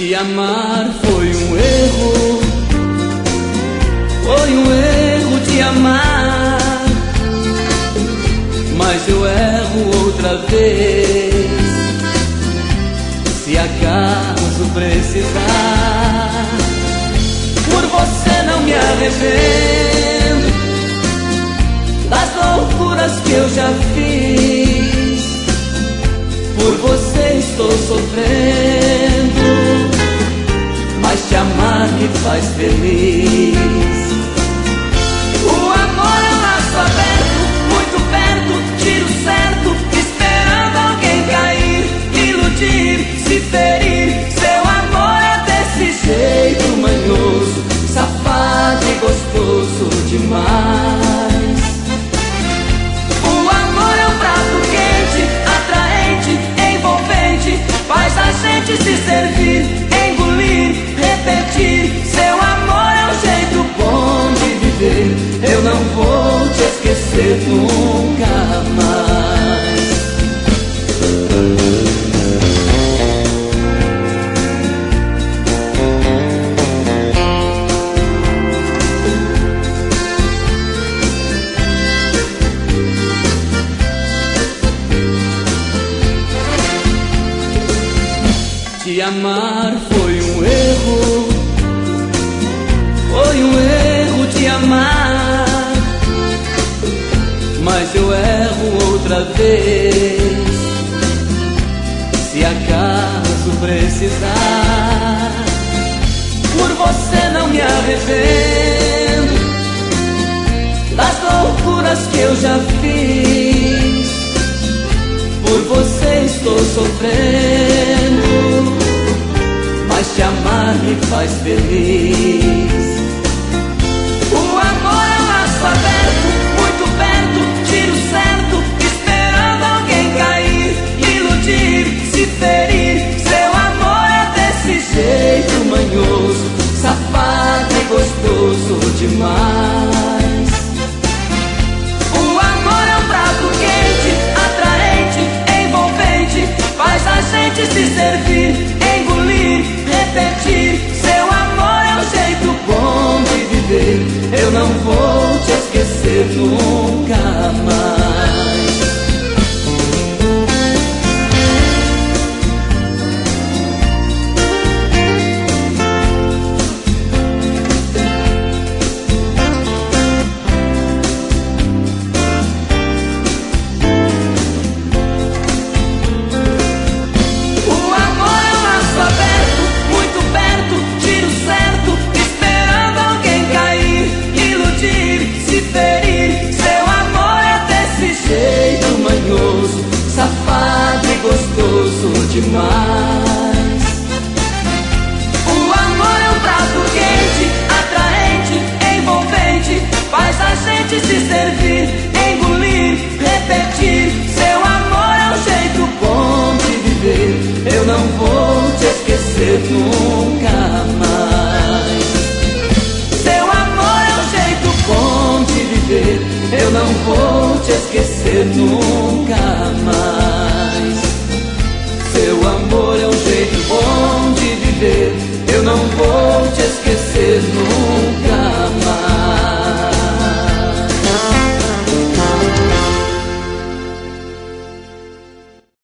Te amar foi um erro, foi um erro te amar, mas eu erro outra vez, se acaso precisar. Por você não me arrependo das loucuras que eu já fiz, por você estou sofrendo, mas te amar me faz feliz. O amor é um laço aberto, muito perto, tiro certo, esperando alguém cair, iludir, se ferir. Seu amor é desse jeito manhoso, safado e gostoso demais. O amor é um prato quente, atraente, envolvente, faz a gente se servir, engolir, repetir. Seu amor é um jeito bom de viver, eu não vou te esquecer nunca mais. Te amar foi um erro, foi um erro te amar, mas eu erro outra vez, se acaso precisar. Por você não me arrependo das loucuras que eu já fiz, por você estou sofrendo, mas te amar me faz feliz. O amor é um laço aberto, muito perto, tiro certo, esperando alguém cair, iludir, se ferir. Seu amor é desse jeito manhoso, safado e gostoso demais. O amor é um prato quente, atraente, envolvente, faz a gente se servir, engolir, repetir. Seu amor é um jeito bom de viver, eu não vou te esquecer nunca mais. Safado e gostoso demais. O amor é um prato quente, atraente, envolvente, faz a gente se servir, engolir, repetir. Seu amor é um jeito bom de viver, eu não vou te esquecer nunca mais. Seu amor é um jeito bom de viver, eu não vou te esquecer nunca mais. Seu amor é um jeito bom de viver, eu não vou